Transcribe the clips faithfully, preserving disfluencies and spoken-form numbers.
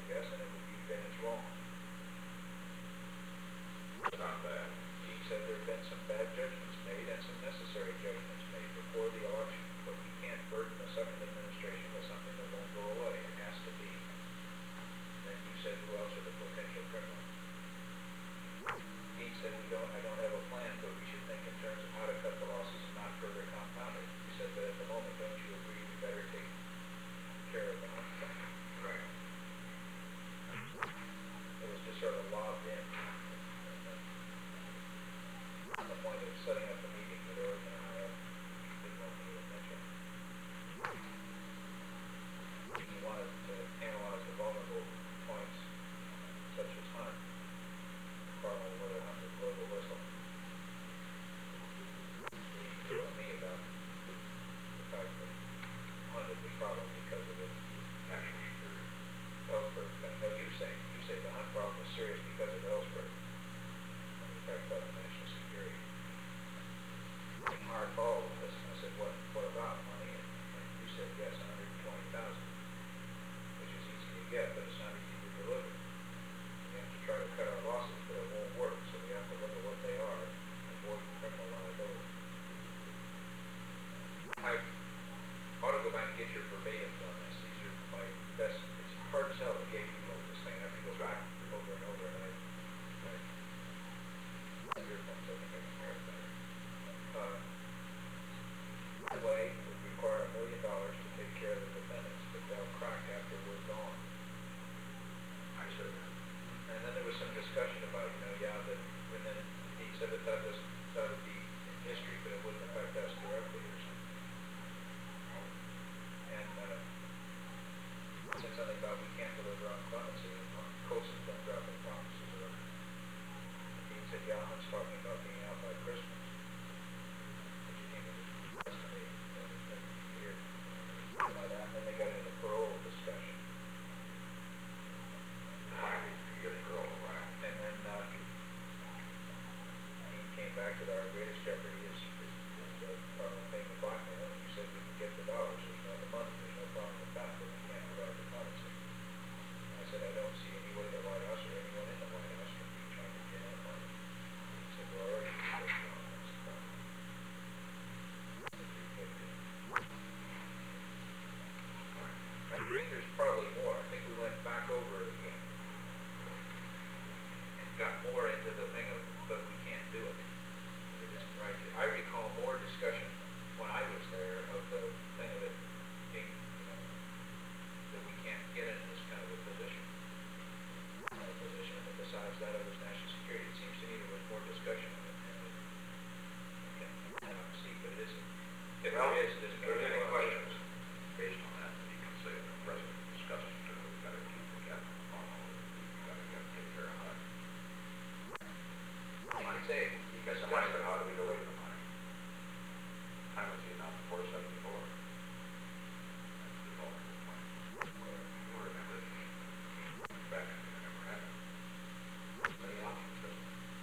guess, and it would be, then it's wrong. It's not bad. He said there have been some bad judgments made and some necessary judgments made before the election, but we can't burden the second administration with something that won't go away. It has to be. Then you said, who else are the potential criminals? He said, we don't, I don't have a plan, but we should think in terms of how to cut the losses and not further compound it. He said, but at the moment, don't you agree we better take care of the hunt fund? Right. It was just sort of lobbed in. On the point of setting up the meeting that Oregon and I didn't want me to mention. He wanted to analyze the vulnerable points, such as hunt, Carl, whether hunt would blow the whistle. He told me about the fact that hunt would be a problem because of the national security. Ellsberg, no, you say, you say the hunt problem is serious because of Ellsberg. When you talk about the national security. Hard ball with this. I said, what, what about money? And, and you said, yes, one hundred twenty thousand, which is easy to get, but it's not easy to deliver. We have to try to cut our losses, but it won't work, so we have to look at what they are and avoid criminal liability. I ought to go back and get your verbatims on this. These are my best. It's hard to tell the gay people of this thing. I have to go back over and over, and I, I earphones, I think I can hear it better. Uh, way would require a million dollars to take care of the defendants, but they'll crack after we're gone. I said that. And then there was some discussion about, you know, yeah, that, and then he said that that, does, that would be in history, but it wouldn't affect us directly or something. And uh, said something about we can't deliver on clemency, and Colson's done dropping promises or whatever. He said, yeah, I'm talking about being out by Christmas. Like that, and then they got into parole discussion. Finally, you get a girl around. And then uh, he came back that our greatest jeopardy is, is, is the problem of paying the blackmail. And you said we can get the dollars, there's no the money, there's no problem with that, but we can't provide the clemency. I said, I don't see any way the White House or anyone in the White House can be trying to get any money. He said, we're already working on this problem. I think there's probably more. I think we went back over it again and got more into the thing of, but we can't do it. It isn't right. I recall more discussion when I was there of the thing of it being, you know, that we can't get in this kind of a position. Uh, position, and besides that, it was national security. It seems to me there was more discussion of it. And it I don't see, but it isn't. If Well, it is, it isn't. if there's any questions based on that, you can say the president discussed it, too. We've got to keep the cap on all of it. We've got to get, take care of that. I might say, Because somebody said, how do we go away from the money? Time was enough, four seventy-four. That's the bulk of the money. Or remember, back in the memorandum. But the option system.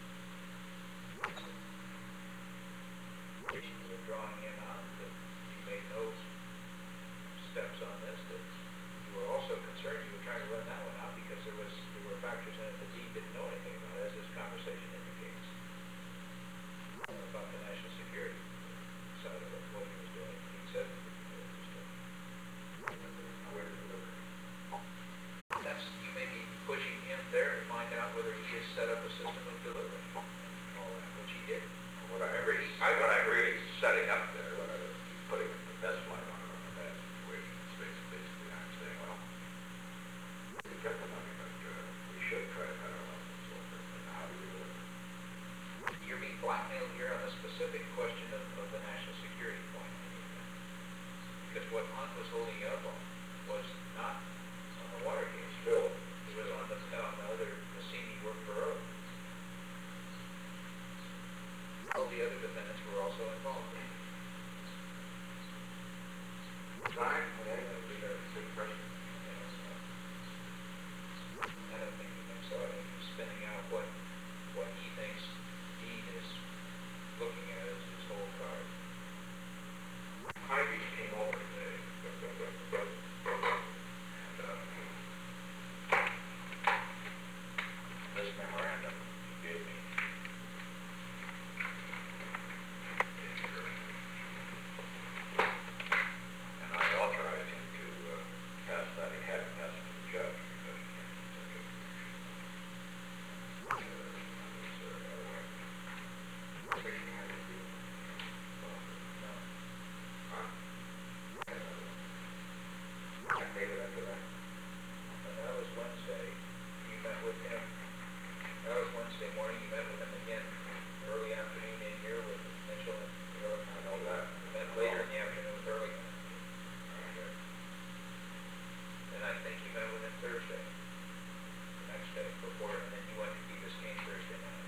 You were drawing in on that you made no steps on this, that you were also concerned, you were trying to run that one out because there was there were factors in it that he didn't know anything about, as this conversation indicates, about the national security side of it, what he was doing. He said he was doing. Where did it look? That's, you may be pushing him there to find out whether he has set up a system of delivery and all that, which he did. What I agree, I, what I agree is setting up there, what I was putting the best light on it on a bad situation. It's basically, basically I'm saying, well, we get the money, but uh, we should try to cut our losses a little bit. And how do we do it? You're being blackmailed here on a specific question of, of the national security point. Because what Hunt was holding you up on was not on the Watergate spill. It was on the, on the other Massini work for Earth. All the other defendants were also involved. Time, okay, that would be a good question. I don't think he thinks so. I think he's spinning out what what he thinks Dean is looking at as his whole card. Ivy came over today. made it after that? And that was Wednesday. You met with him, that was Wednesday morning, you met with him again early afternoon in here with Mitchell and Ehrlich. I know that. You met later in the afternoon with Ehrlich. Okay. And I think you met with him Thursday, the next day before, and then you went to Beavis game Thursday night.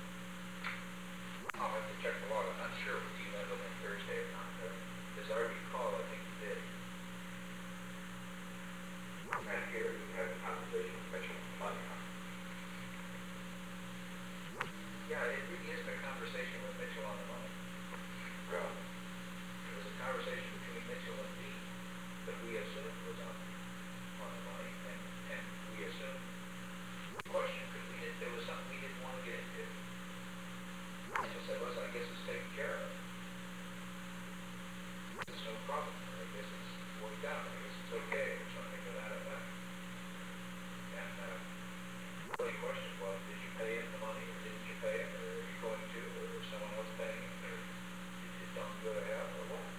I'll have to check the log. I'm not sure if you met with him Thursday or not, but as I recall, I think you did. And here you had a conversation with Mitchell on Monday, huh? Yeah, it really is a conversation with Mitchell on the money. Well, It was a conversation between Mitchell and Dean that we assumed was on, on the money, and, and we assumed, question, because we didn't, there was something we didn't want to get into. Mitchell said, listen, I guess it's taken care of. There's no problem, I guess it's worked out, I guess it's okay, or something to that effect. And, uh, the only question was, did you pay him the money, or didn't you pay him, or are you going to, or is someone else paying him, or did you don't go to hell, or what?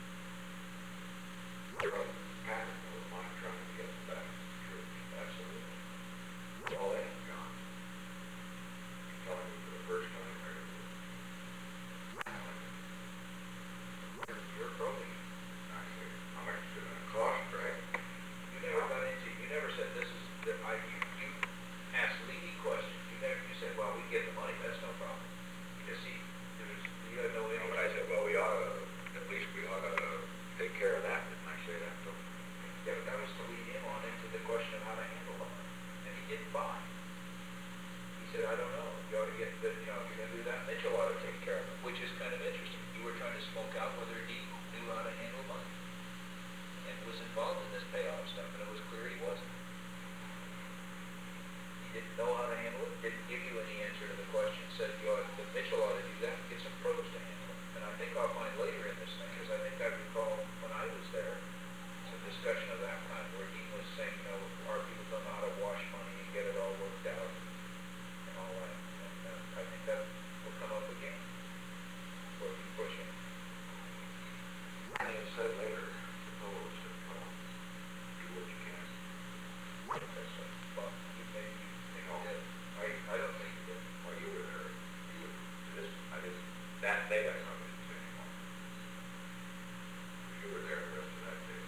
Charles Patrick was mine trying to get them back. Sure. Absolutely. All in, John. Telling me for the first time, there it was. You're probing. I said, I'm interested in a cost, right? You never got into, you never said this is, that I, you, you asked leading questions, you never, you said, well, we get the money, that's no problem. You just see, there was, you had no But I interest. said, well, we ought to, at least we ought to take care of that, didn't I say that? So, Yeah, but that was to lead him on into the question of how to handle the money, and he didn't buy. He said, I don't know, you ought to get, the, you know, if you're gonna do that, Mitchell ought to take care of it, which is kind of interesting. You were trying to smoke out whether he knew how to handle money, and was involved in this payoff stuff, and it was clear he wasn't. He didn't know how to handle it, didn't give you any answer to the question, said you ought, that Mitchell ought to do that, get some pros to handle it. And I think I'll find later in this thing, because I think I recall when I was there, some discussion of that kind, where he was saying, you know, our people don't know how to wash money and get it all worked out, and all that. And uh, I think that will come up again, where we push him. and he said later, suppose, that, uh, do what you can. That's what, well, you maybe, you know, did. I, I don't think he did. Well, you were there, you were, this, I didn't, that day I probably didn't say anymore. You were there the rest of that day.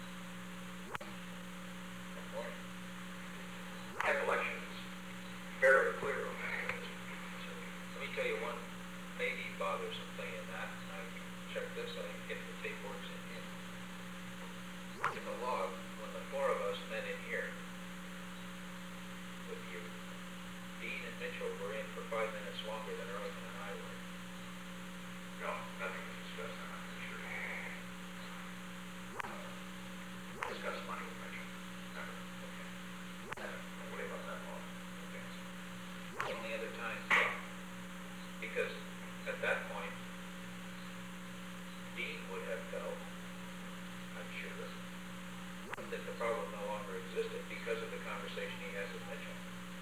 Good morning. Recollection is fairly clear on that. Let me tell you one maybe bothersome thing in that, and I checked this, I think if the tape works in here. In the log, when the four of us met in here with you, Dean and Mitchell were in for five minutes longer than Ehrlichman and I were. No, nothing was discussed, I'm not sure. Discuss money with Mitchell. Never. Never. Don't worry about that law. Okay. Only other time, because at that point, Dean would have felt, I'm sure, that the problem no longer existed because of the conversation he has with Mitchell.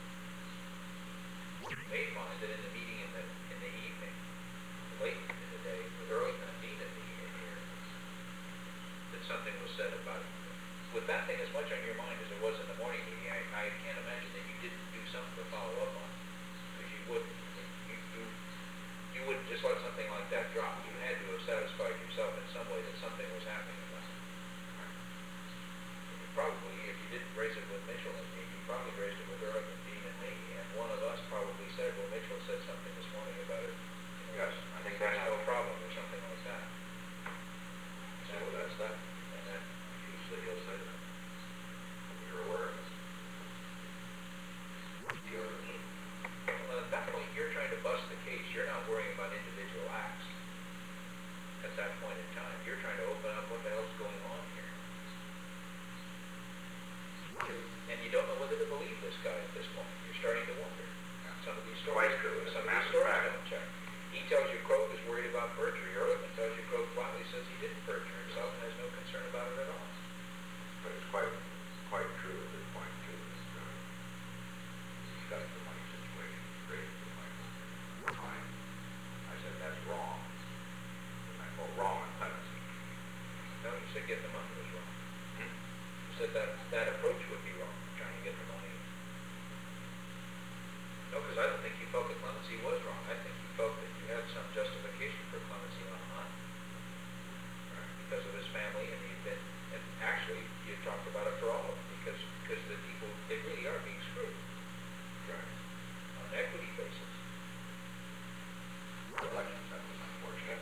You may find that in the meeting in the, in the evening, late in the day, with Ehrlichman and Dean in the in here, that something was said about it. With that thing as much on your mind as it was in the morning meeting, I, I can't imagine that you didn't do something to follow up on, because you wouldn't. You, you, you wouldn't just let something like that drop. You had to have satisfied yourself in some way that something was happening about it. You probably, if you didn't raise it with Mitchell and me, you probably raised it with Ehrlichman, Dean, and me, and one of us probably said, well, Mitchell said something this morning about it. Yes, I think That's that's no problem, or something like that. So that's that. And then, Usually he'll say that. You're aware of it. You're, well, at that point, you're trying to bust the case. You're not worrying about individual acts at that point in time. You're trying to open up what the hell's going on here. And you don't know whether to believe this guy at this point. You're starting to wonder. Some of these stories, Quite true. It's some a of these massive stories fact. don't check. He tells you Croak is worried about perjury. Ehrlichman tells you Croak flatly says he didn't perjure himself and has no concern about it at all. but it's quite, quite true at this point too. That, uh, discuss the money situation, raise the money. Fine. I said that's wrong. And I, well, wrong in tendency. No, you said getting the money was wrong. Hmm? You said that about it for all of them, because, because the people, they really are being screwed Right. on an equity basis. Elections, that was unfortunate.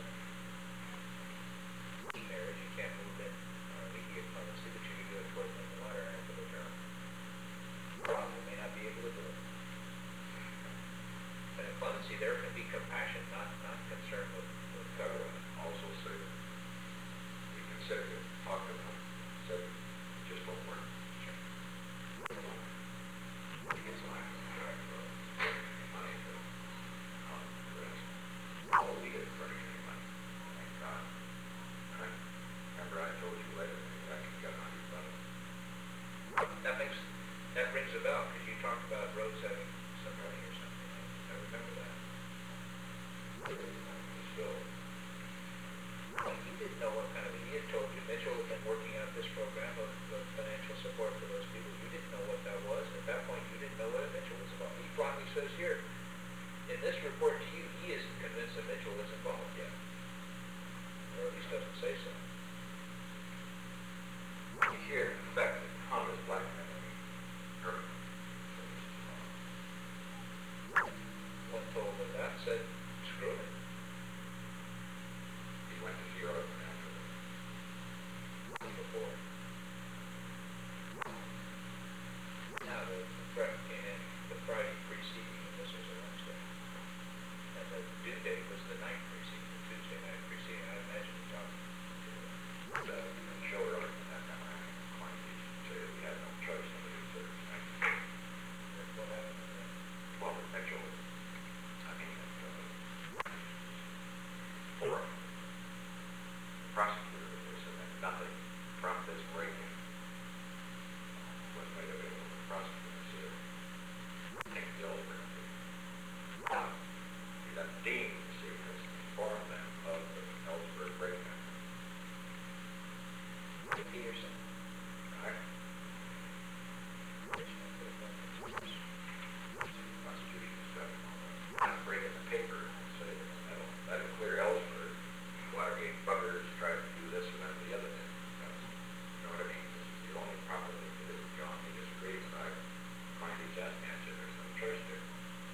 In marriage, you can't move in on immediate clemency, but you can do it toward the end of the latter half of the term. Probably may not be able to do it. And in clemency, there can be compassion, not, not concern with, with I would government. also say that we consider it, talk to them, say, it just won't work. He gets line, right, for money to, um, the rest. All we get for any money, thank God. Right? Remember I told you later, I can get on your brother. That makes, that rings a bell, because you talked about roads having some money or something. I remember that. Still, Well, you didn't know what kind of, he had told you, Mitchell had been working out this program of, of financial support for those people. You didn't know what that was, and at that point, you didn't know what a Mitchell was about. He bluntly says here, in this report to you, he isn't convinced that Mitchell is involved yet. Or at least doesn't say so. here, in fact, Thomas Blackman, or, When told of that, said, screw it. he went to Europe after that. Before. Now, the, the threat came in the Friday preceding, and this was a Wednesday. And the due date was the night preceding, the Tuesday night preceding. I imagine he talked to Uh, and show earlier than that time around, Klein Beach, say that we had no choice in the research. what happened there. Well, with Mitchell, I mean, uh, for the prosecutor, they said that nothing from this break-in was made available to the prosecutor, so Nick Dillsbury, um, he got deemed to see this, informed them of the Ellsberg break-in. Peterson. Right? Prosecution stuff, not break in the paper and say that that'll, that'll clear Ellsberg, Watergate buggers tried to do this and that and the other thing. That's, you know what I mean? This is the only problem that it is, John, he disagrees, but I find he's that answer, there's no choice there.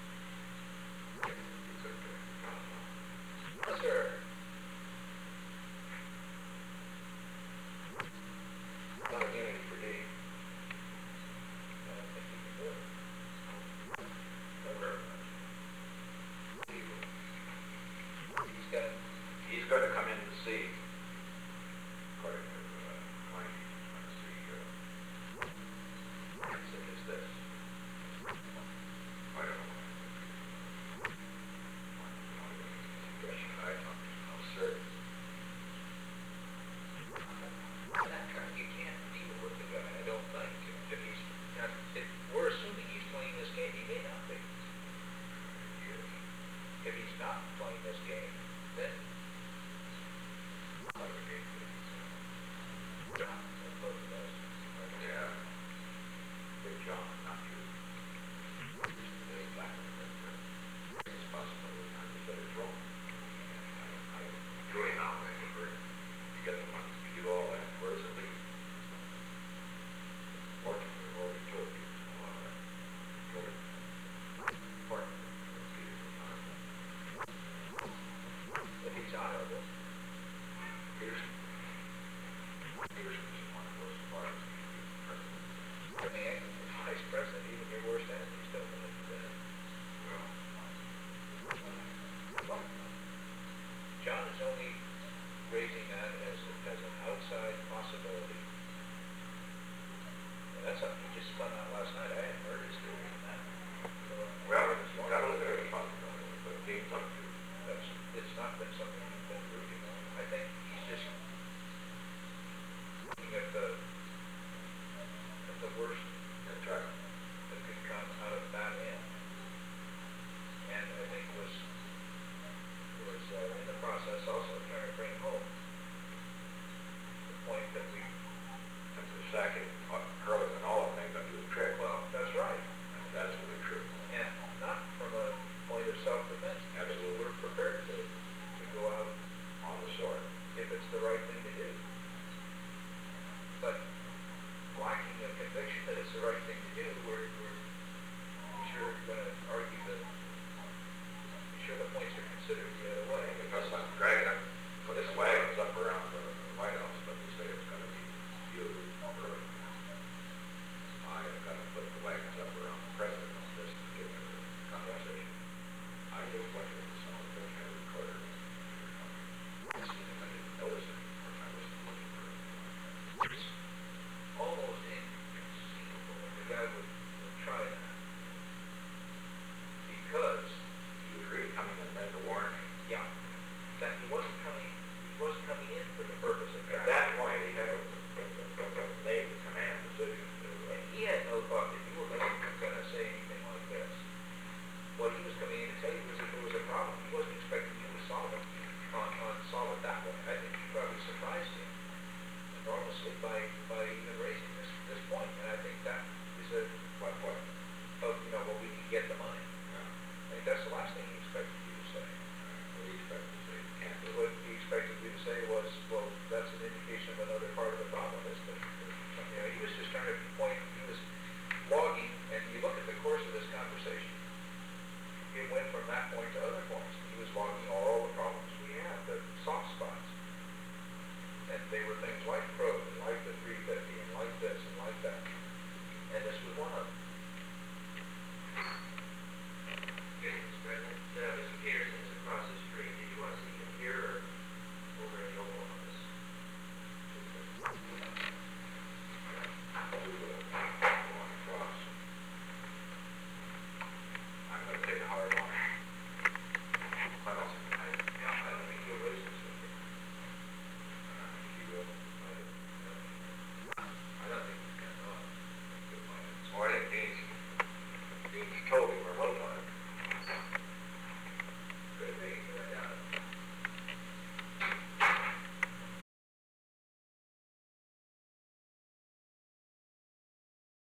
He couldn't do it, John. Yes, sir. Not a unity for D. I don't think he can do it. Never. He will. He's got, He's going to come in to see, according to, uh, Klein, he's going to see, uh, he said, is this? I don't know. Suggestion I thought was no service. that kind, you can't deal with the guy, I don't think. If he's, not, if, we're assuming he's playing this game, he may not be. If he's not playing this game, then John will vote for those. Yeah. Big John, not you. There's black and red. It's possible that I said it's wrong. I, I, doing now, I agree. You get the money to do all that, where does it lead? Fortunately, we've already told you a lot of that. Told it. Fortunately, it's easy to find. If he's honorable, Peterson. Peterson is one of those parts. President. I mean, vice president, even your worst enemy still going to do that. Well, John is only raising that as, as an outside possibility. And that's something he just spun out last night. I hadn't heard his theory on that. So, well, it's got to look at it, but it needs up to. that's, it's not been something he's been brooding on. I think he's just looking at the